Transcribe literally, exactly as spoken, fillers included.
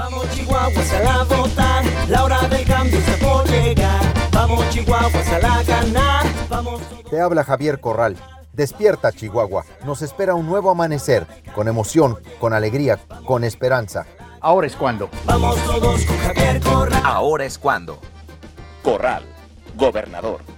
Vamos Chihuahuas a la votar, la hora del cambio está por llegar. Vamos Chihuahuas a la ganar. Vamos todos... Te habla Javier Corral. Despierta, Chihuahua. Nos espera un nuevo amanecer, con emoción, con alegría, con esperanza. Ahora es cuando. Vamos todos con Javier Corral. Ahora es cuando. Corral, gobernador.